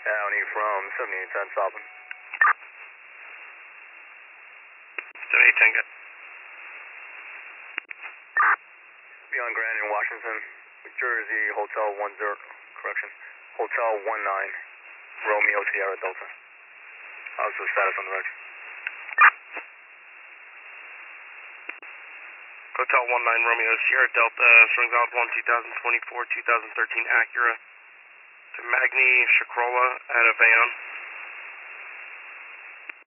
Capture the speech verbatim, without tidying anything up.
County from seventy-eight ten, stopping. seventy-eight ten, good. Beyond Grand in Washington, New Jersey, Hotel one zero, correction, Hotel one nine, Romeo Sierra Delta. How's the status on the reg? Hotel one nine Romeo Sierra Delta, showing valid one twenty twenty-four, two thousand thirteen Acura to Magni Chacrola out of Bayonne.